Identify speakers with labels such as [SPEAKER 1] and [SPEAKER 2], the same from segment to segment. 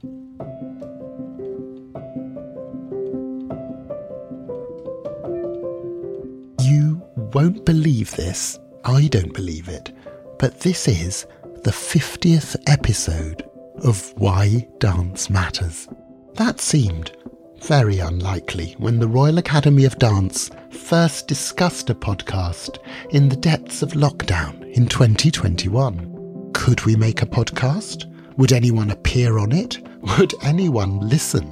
[SPEAKER 1] You won't believe this, I don't believe it, but this is the 50th episode of Why Dance Matters. That seemed very unlikely when the Royal Academy of Dance first discussed a podcast in the depths of lockdown in 2021. Could we make a podcast? Would anyone appear on it? Would anyone listen?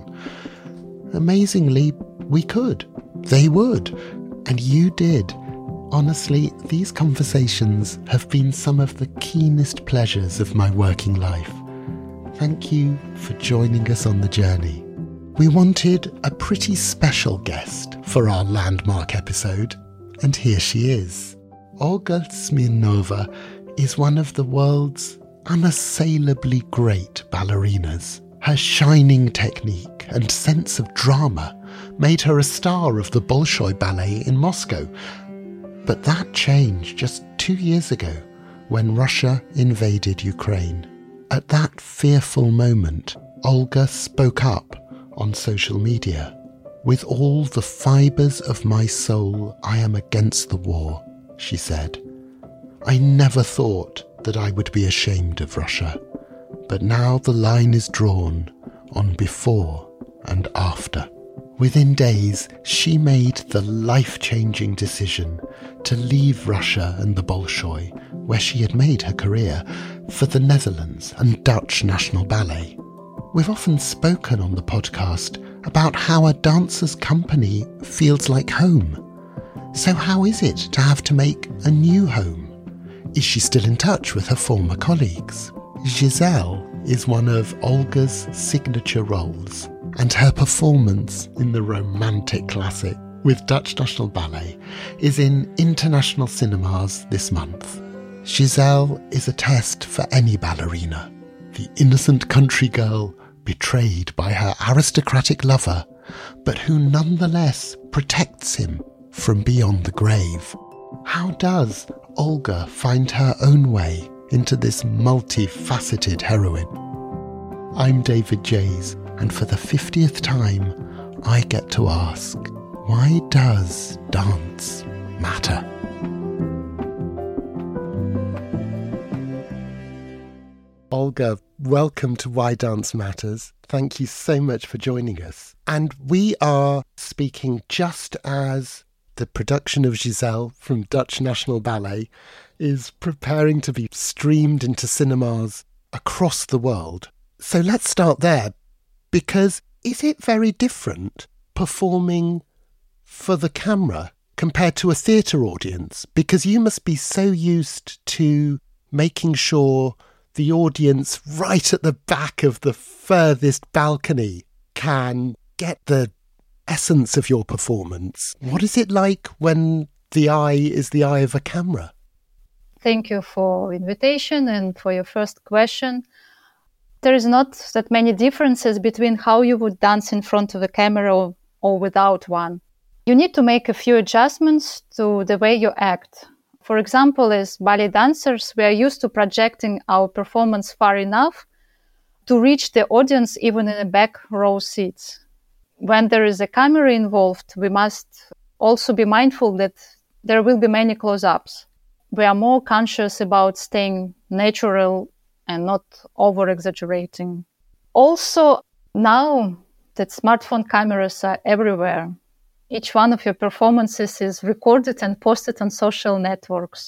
[SPEAKER 1] Amazingly, we could. They would. And you did. Honestly, these conversations have been some of the keenest pleasures of my working life. Thank you for joining us on the journey. We wanted a pretty special guest for our landmark episode, and here she is. Olga Smirnova is one of the world's unassailably great ballerinas. Her shining technique and sense of drama made her a star of the Bolshoi Ballet in Moscow. But that changed just 2 years ago when Russia invaded Ukraine. At that fearful moment, Olga spoke up on social media. With all the fibres of my soul, I am against the war, she said. I never thought that I would be ashamed of Russia, but now the line is drawn on before and after. Within days, she made the life-changing decision to leave Russia and the Bolshoi, where she had made her career, for the Netherlands and Dutch National Ballet. We've often spoken on the podcast about how a dancer's company feels like home. So how is it to have to make a new home? Is she still in touch with her former colleagues? Giselle is one of Olga's signature roles, and her performance in the romantic classic with Dutch National Ballet is in international cinemas this month. Giselle is a test for any ballerina, the innocent country girl betrayed by her aristocratic lover, but who nonetheless protects him from beyond the grave. How does Olga find her own way into this multifaceted heroine? I'm David Jays, and for the 50th time, I get to ask, why does dance matter? Olga, welcome to Why Dance Matters. Thank you so much for joining us. And we are speaking just as the production of Giselle from Dutch National Ballet is preparing to be streamed into cinemas across the world. So let's start there, because is it very different performing for the camera compared to a theatre audience? Because you must be so used to making sure the audience right at the back of the furthest balcony can get the essence of your performance. What is it like when the eye is the eye of a camera?
[SPEAKER 2] Thank you for invitation and for your first question. There is not that many differences between how you would dance in front of a camera or without one. You need to make a few adjustments to the way you act. For example, as ballet dancers, we are used to projecting our performance far enough to reach the audience even in the back row seats. When there is a camera involved, we must also be mindful that there will be many close-ups. We are more conscious about staying natural and not over-exaggerating. Also, now that smartphone cameras are everywhere, each one of your performances is recorded and posted on social networks.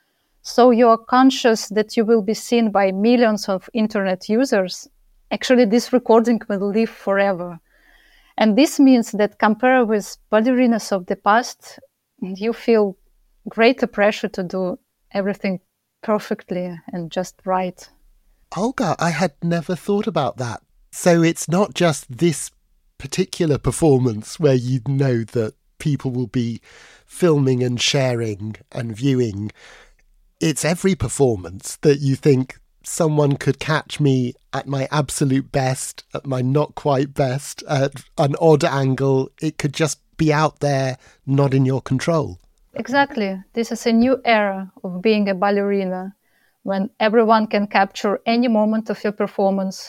[SPEAKER 2] So you are conscious that you will be seen by millions of internet users. Actually, this recording will live forever. And this means that compared with ballerinas of the past, you feel greater pressure to do everything perfectly and just right.
[SPEAKER 1] Olga, I had never thought about that. So it's not just this particular performance where you know that people will be filming and sharing and viewing. It's every performance that you think someone could catch me at my absolute best, at my not quite best, at an odd angle. It could just be out there, not in your control.
[SPEAKER 2] Exactly. This is a new era of being a ballerina, when everyone can capture any moment of your performance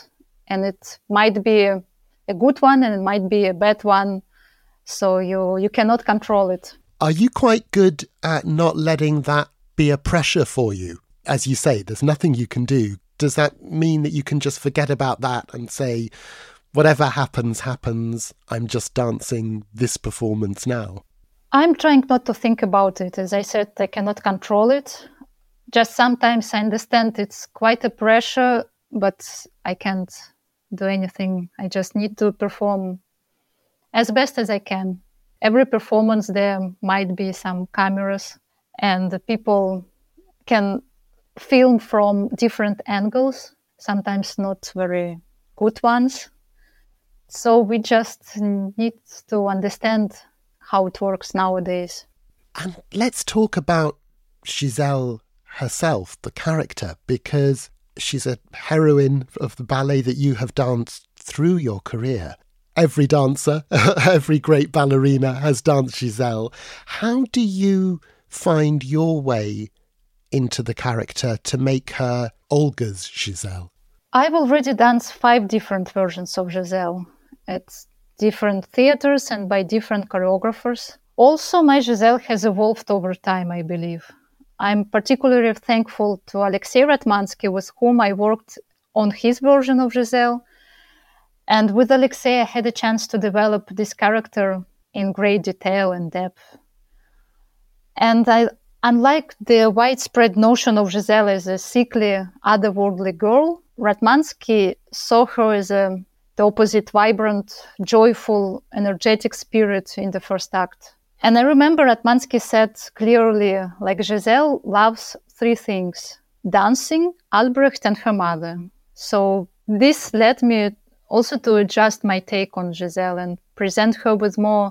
[SPEAKER 2] and it might be a good one and it might be a bad one. So you cannot control it.
[SPEAKER 1] Are you quite good at not letting that be a pressure for you? As you say, there's nothing you can do. Does that mean that you can just forget about that and say, whatever happens, happens, I'm just dancing this performance now?
[SPEAKER 2] I'm trying not to think about it. As I said, I cannot control it. Just sometimes I understand it's quite a pressure, but I can't do anything. I just need to perform as best as I can. Every performance there might be some cameras, and the people can film from different angles, sometimes not very good ones. So we just need to understand how it works nowadays.
[SPEAKER 1] And let's talk about Giselle herself, the character, because she's a heroine of the ballet that you have danced through your career. Every dancer, every great ballerina has danced Giselle. How do you find your way into the character to make her Olga's Giselle?
[SPEAKER 2] I've already danced 5 different versions of Giselle at different theaters and by different choreographers. Also, my Giselle has evolved over time, I believe. I'm particularly thankful to Alexei Ratmansky, with whom I worked on his version of Giselle. And with Alexei, I had a chance to develop this character in great detail and depth. And unlike the widespread notion of Giselle as a sickly, otherworldly girl, Ratmansky saw her as the opposite, vibrant, joyful, energetic spirit in the first act. And I remember Ratmansky said clearly, like, Giselle loves 3 things: dancing, Albrecht, and her mother. So this led me also to adjust my take on Giselle and present her with more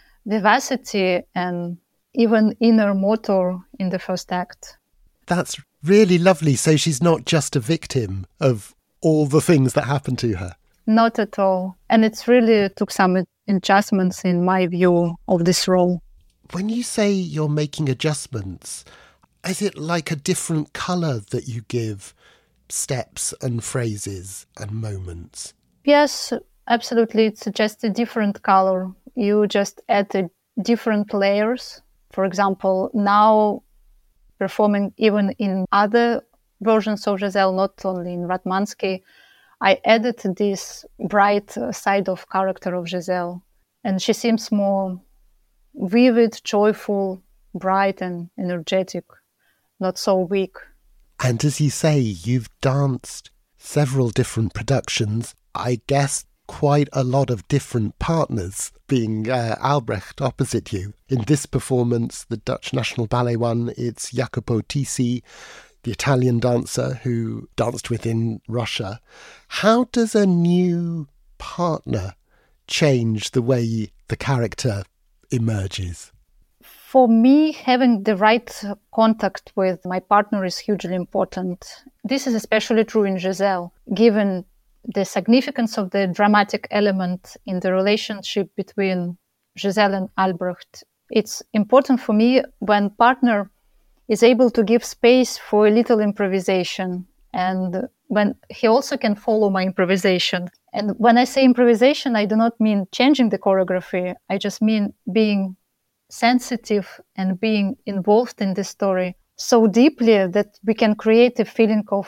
[SPEAKER 2] vivacity and even inner motor in the first act.
[SPEAKER 1] That's really lovely. So she's not just a victim of all the things that happened to her.
[SPEAKER 2] Not at all. And it really took some adjustments in my view of this role.
[SPEAKER 1] When you say you're making adjustments, is it like a different colour that you give steps and phrases and moments?
[SPEAKER 2] Yes, absolutely. It's just a different color. You just add different layers. For example, now performing even in other versions of Giselle, not only in Ratmansky, I added this bright side of character of Giselle. And she seems more vivid, joyful, bright and energetic, not so weak.
[SPEAKER 1] And as you say, you've danced several different productions. I guess quite a lot of different partners, being Albrecht opposite you. In this performance, the Dutch National Ballet one, it's Jacopo Tisi, the Italian dancer who danced with in Russia. How does a new partner change the way the character emerges?
[SPEAKER 2] For me, having the right contact with my partner is hugely important. This is especially true in Giselle, given the significance of the dramatic element in the relationship between Giselle and Albrecht. It's important for me when partner is able to give space for a little improvisation, and when he also can follow my improvisation. And when I say improvisation, I do not mean changing the choreography. I just mean being sensitive and being involved in the story so deeply that we can create a feeling of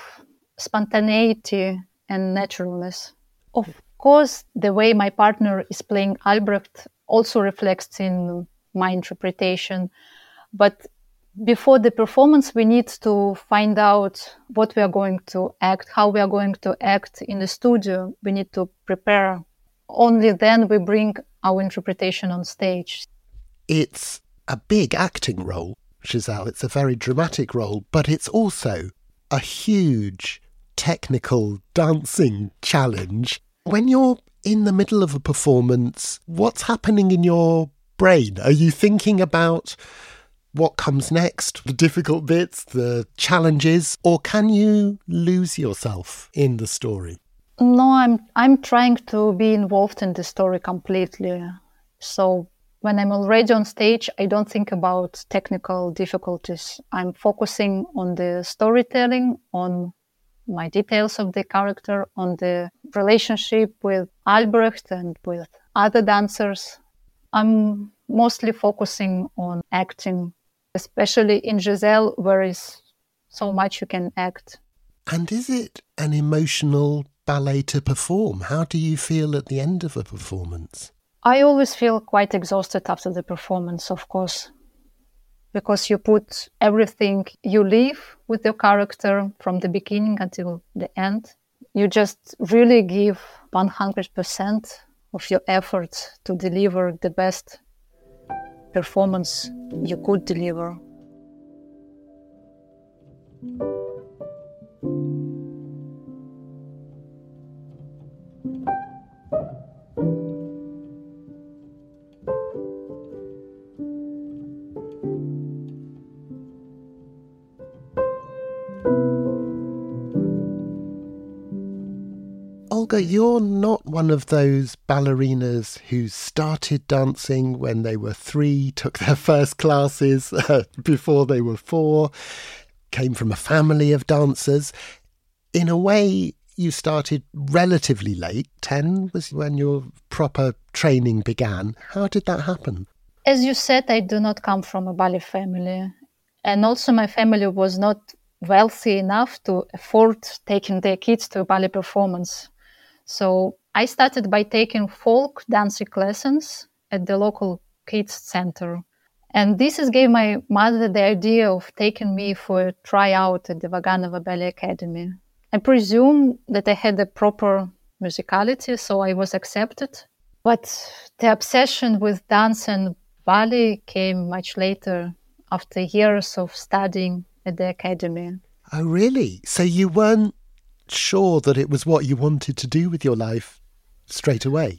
[SPEAKER 2] spontaneity and naturalness. Of course, the way my partner is playing Albrecht also reflects in my interpretation. But before the performance, we need to find out what we are going to act, how we are going to act in the studio. We need to prepare. Only then we bring our interpretation on stage.
[SPEAKER 1] It's a big acting role, Giselle. It's a very dramatic role, but it's also a huge technical dancing challenge. When you're in the middle of a performance, what's happening in your brain? Are you thinking about what comes next, the difficult bits, the challenges, or can you lose yourself in the story?
[SPEAKER 2] No, I'm trying to be involved in the story completely. So when I'm already on stage, I don't think about technical difficulties. I'm focusing on the storytelling, on my details of the character, on the relationship with Albrecht and with other dancers. I'm mostly focusing on acting, especially in Giselle, where is so much you can act.
[SPEAKER 1] And is it an emotional ballet to perform? How do you feel at the end of a performance?
[SPEAKER 2] I always feel quite exhausted after the performance, of course, because you put everything, you live with your character from the beginning until the end. You just really give 100% of your effort to deliver the best performance you could deliver.
[SPEAKER 1] Olga, you're not one of those ballerinas who started dancing when they were 3, took their first classes before they were 4, came from a family of dancers. In a way, you started relatively late. 10 was when your proper training began. How did that happen?
[SPEAKER 2] As you said, I do not come from a ballet family. And also my family was not wealthy enough to afford taking their kids to a ballet performance. So I started by taking folk dancing lessons at the local kids center. And this gave my mother the idea of taking me for a tryout at the Vaganova Ballet Academy. I presume that I had a proper musicality, so I was accepted. But the obsession with dance and ballet came much later, after years of studying at the academy.
[SPEAKER 1] Oh, really? So you weren't sure that it was what you wanted to do with your life straight away?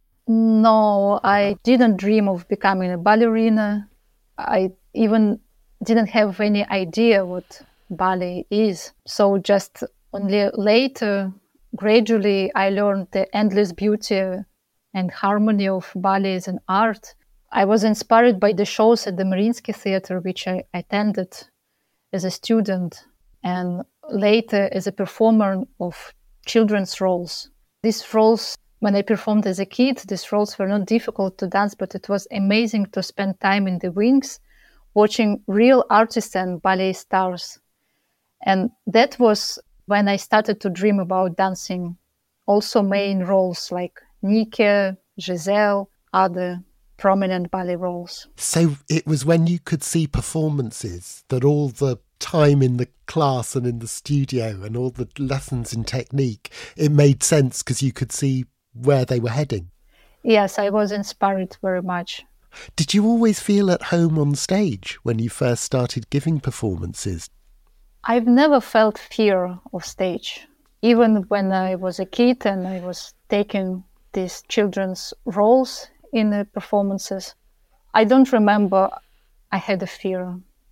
[SPEAKER 2] No, I didn't dream of becoming a ballerina. I even didn't have any idea what ballet is. So just only later, gradually, I learned the endless beauty and harmony of ballet as an art. I was inspired by the shows at the Mariinsky Theatre, which I attended as a student, and later as a performer of children's roles. These roles, when I performed as a kid, these roles were not difficult to dance, but it was amazing to spend time in the wings watching real artists and ballet stars. And that was when I started to dream about dancing also main roles like Nike, Giselle, other prominent ballet roles.
[SPEAKER 1] So it was when you could see performances that all the time in the class and in the studio and all the lessons in technique, it made sense because you could see where they were heading.
[SPEAKER 2] Yes, I was inspired very much.
[SPEAKER 1] Did you always feel at home on stage when you first started giving performances?
[SPEAKER 2] I've never felt fear of stage. Even when I was a kid and I was taking these children's roles in the performances, I don't remember I had a fear.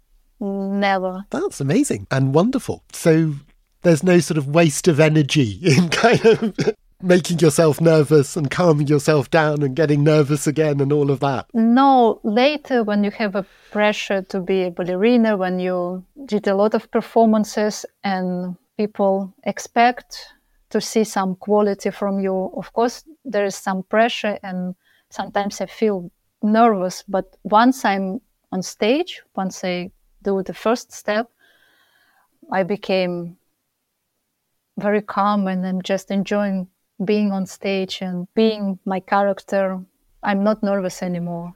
[SPEAKER 2] Never.
[SPEAKER 1] That's amazing and wonderful. So there's no sort of waste of energy in kind of making yourself nervous and calming yourself down and getting nervous again and all of that.
[SPEAKER 2] No, later when you have a pressure to be a ballerina, when you did a lot of performances and people expect to see some quality from you, of course there is some pressure and sometimes I feel nervous. But once I'm on stage, once I do the first step, I became very calm and I'm just enjoying being on stage and being my character. I'm not nervous anymore.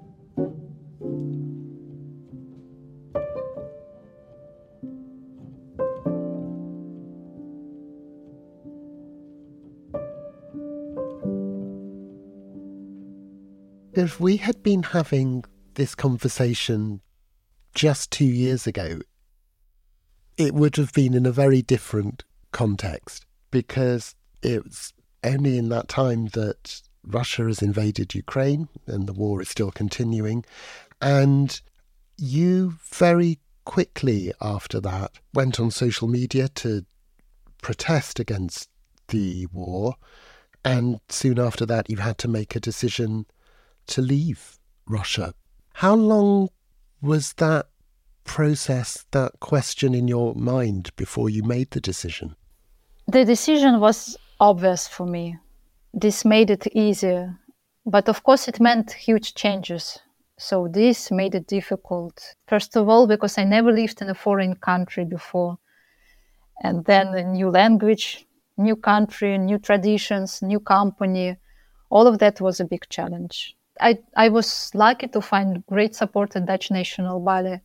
[SPEAKER 1] If we had been having this conversation just 2 years ago, it would have been in a very different context, because it's only in that time that Russia has invaded Ukraine and the war is still continuing. And you very quickly after that went on social media to protest against the war. And soon after that, you had to make a decision to leave Russia. How long was that process, that question in your mind before you made the decision?
[SPEAKER 2] The decision was obvious for me. This made it easier. But of course, it meant huge changes. So this made it difficult. First of all, because I never lived in a foreign country before. And then a new language, new country, new traditions, new company. All of that was a big challenge. I was lucky to find great support at Dutch National Ballet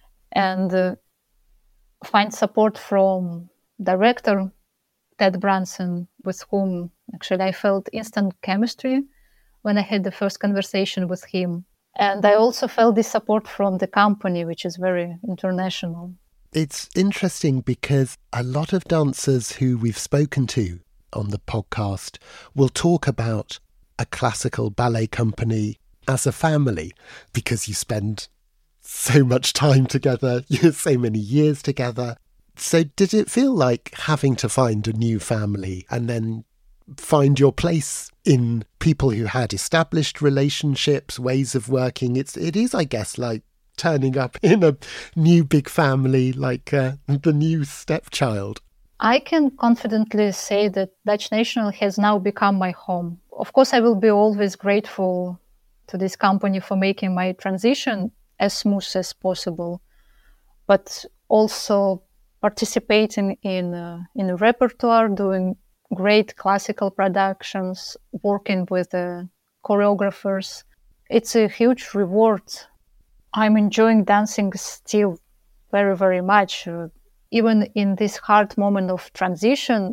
[SPEAKER 2] and find support from director Ted Branson, with whom actually I felt instant chemistry when I had the first conversation with him. And I also felt this support from the company, which is very international.
[SPEAKER 1] It's interesting because a lot of dancers who we've spoken to on the podcast will talk about a classical ballet company as a family because you spend so much time together, so many years together. So did it feel like having to find a new family and then find your place in people who had established relationships, ways of working? It is, I guess, like turning up in a new big family, like the new stepchild.
[SPEAKER 2] I can confidently say that Dutch National has now become my home. Of course, I will be always grateful to this company for making my transition as smooth as possible, but also participating in a repertoire, doing great classical productions, working with choreographers. It's a huge reward. I'm enjoying dancing still very, very much. Even in this hard moment of transition,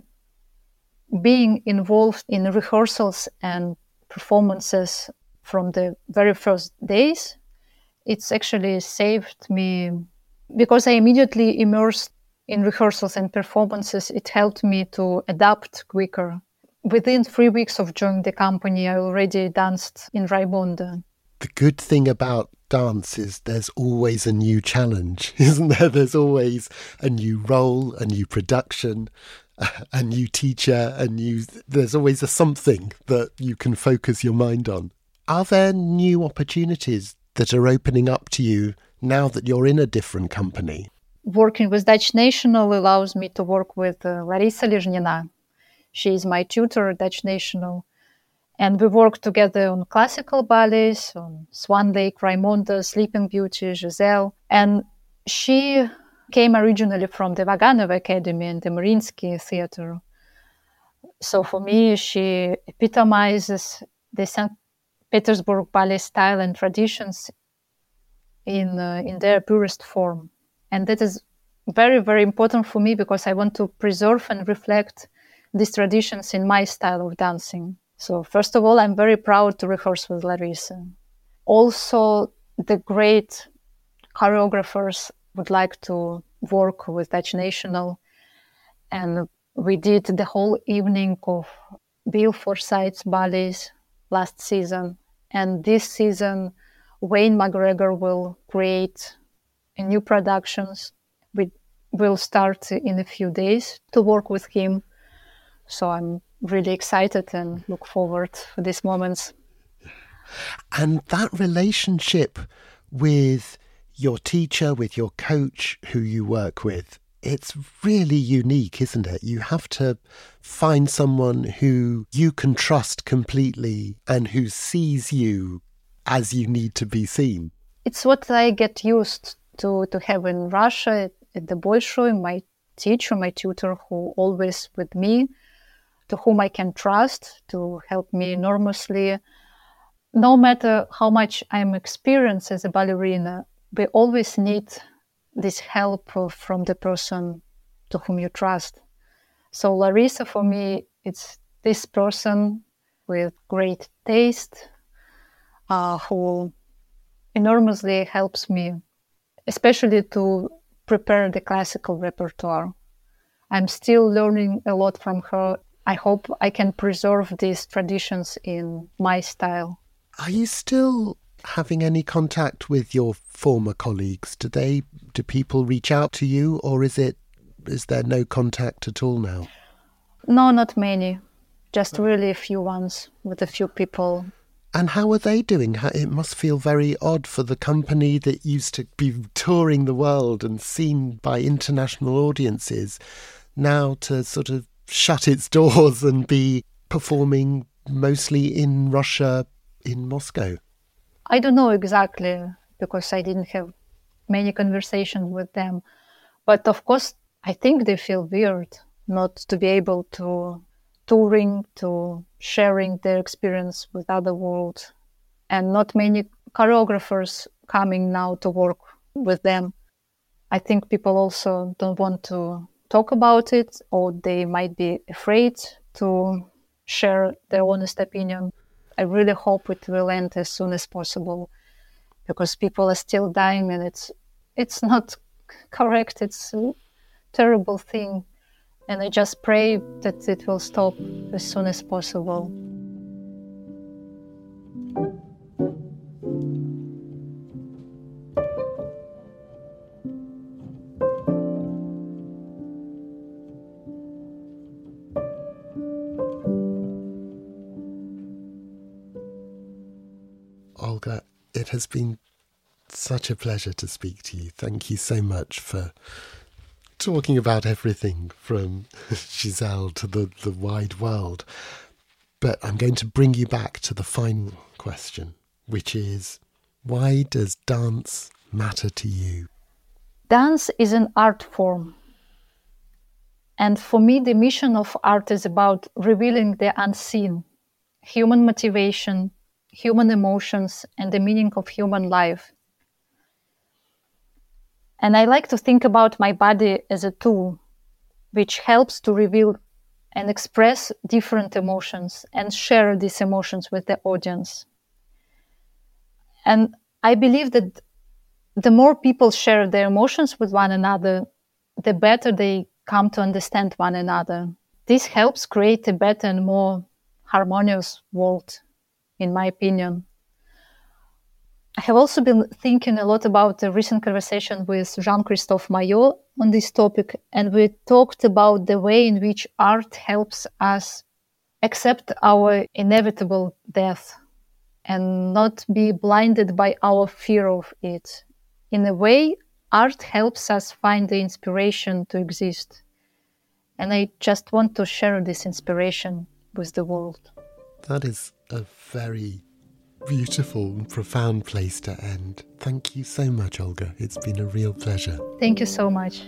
[SPEAKER 2] being involved in rehearsals and performances from the very first days, it's actually saved me because I immediately immersed in rehearsals and performances. It helped me to adapt quicker. Within 3 weeks of joining the company, I already danced in Raimonda.
[SPEAKER 1] The good thing about dance is there's always a new challenge, isn't there? There's always a new role, a new production, a new teacher, there's always something that you can focus your mind on. Are there new opportunities that are opening up to you now that you're in a different company?
[SPEAKER 2] Working with Dutch National allows me to work with Larissa Lizhnina. She is my tutor at Dutch National. And we work together on classical ballets, on Swan Lake, Raimonda, Sleeping Beauty, Giselle. And she came originally from the Vaganov Academy and the Mariinsky Theater. So for me, she epitomizes the St. Petersburg ballet style and traditions in their purest form. And that is very, very important for me because I want to preserve and reflect these traditions in my style of dancing. So first of all, I'm very proud to rehearse with Larissa. Also, the great choreographers would like to work with Dutch National. And we did the whole evening of Bill Forsyth's ballets last season. And this season, Wayne McGregor will create new productions. We will start in a few days to work with him. So I'm really excited and look forward to these moments.
[SPEAKER 1] And that relationship with your teacher, with your coach who you work with, it's really unique, isn't it? You have to find someone who you can trust completely and who sees you as you need to be seen.
[SPEAKER 2] It's what I get used to have in Russia at the Bolshoi, my teacher, my tutor, who always with me, to whom I can trust to help me enormously. No matter how much I'm experienced as a ballerina, we always need this help from the person to whom you trust. So Larissa, for me, it's this person with great taste who enormously helps me, especially to prepare the classical repertoire. I'm still learning a lot from her. I hope I can preserve these traditions in my style.
[SPEAKER 1] Are you still having any contact with your former colleagues? Do people reach out to you, or is there no contact at all now?
[SPEAKER 2] No, not many. Just really a few ones with a few people.
[SPEAKER 1] And how are they doing? It must feel very odd for the company that used to be touring the world and seen by international audiences now to sort of shut its doors and be performing mostly in Russia, in Moscow?
[SPEAKER 2] I don't know exactly, because I didn't have many conversations with them. But of course, I think they feel weird not to be able to touring, to sharing their experience with other world, and not many choreographers coming now to work with them. I think people also don't want to talk about it, or they might be afraid to share their honest opinion. I really hope it will end as soon as possible, because people are still dying, and it's not correct. It's a terrible thing. And I just pray that it will stop as soon as possible.
[SPEAKER 1] Olga, it has been such a pleasure to speak to you. Thank you so much for talking about everything from Giselle to the wide world. But I'm going to bring you back to the final question, which is, why does dance matter to you?
[SPEAKER 2] Dance is an art form. And for me, the mission of art is about revealing the unseen, human motivation, human emotions, and the meaning of human life. And I like to think about my body as a tool, which helps to reveal and express different emotions and share these emotions with the audience. And I believe that the more people share their emotions with one another, the better they come to understand one another. This helps create a better and more harmonious world, in my opinion. I have also been thinking a lot about the recent conversation with Jean-Christophe Maillot on this topic, and we talked about the way in which art helps us accept our inevitable death and not be blinded by our fear of it. In a way, art helps us find the inspiration to exist. And I just want to share this inspiration with the world.
[SPEAKER 1] That is a very beautiful and profound place to end. Thank you so much, Olga. It's been a real pleasure.
[SPEAKER 2] Thank you so much.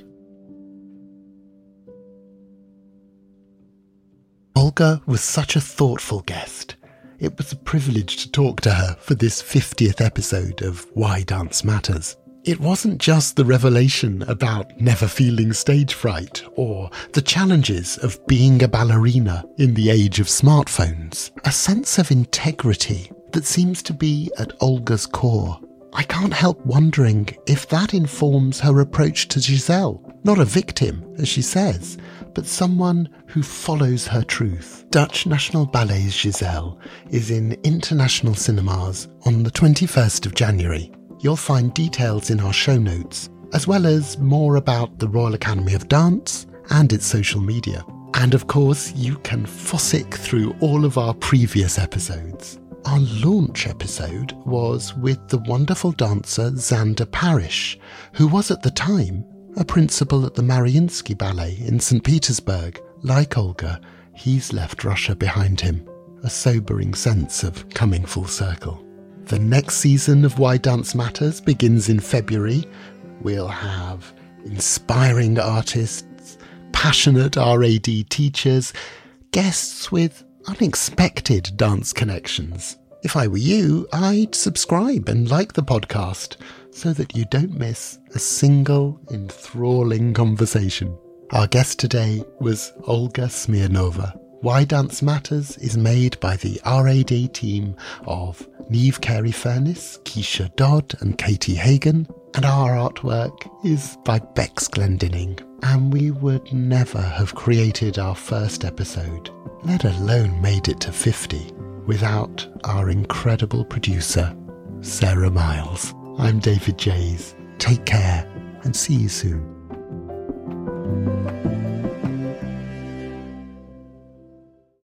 [SPEAKER 1] Olga was such a thoughtful guest. It was a privilege to talk to her for this 50th episode of Why Dance Matters. It wasn't just the revelation about never feeling stage fright or the challenges of being a ballerina in the age of smartphones. A sense of integrity that seems to be at Olga's core. I can't help wondering if that informs her approach to Giselle. Not a victim, as she says, but someone who follows her truth. Dutch National Ballet's Giselle is in international cinemas on the 21st of January. You'll find details in our show notes, as well as more about the Royal Academy of Dance and its social media. And of course, you can fossick through all of our previous episodes. Our launch episode was with the wonderful dancer Xander Parish, who was at the time a principal at the Mariinsky Ballet in St. Petersburg. Like Olga, he's left Russia behind him, a sobering sense of coming full circle. The next season of Why Dance Matters begins in February. We'll have inspiring artists, passionate RAD teachers, guests with unexpected dance connections. If I were you, I'd subscribe and like the podcast so that you don't miss a single enthralling conversation. Our guest today was Olga Smirnova. Why Dance Matters is made by the RAD team of Niamh Carey-Furness, Keisha Dodd and Katie Hagan, and our artwork is by Bex Glendinning. And we would never have created our first episode, let alone made it to 50, without our incredible producer, Sarah Miles. I'm David Jays. Take care and see you soon.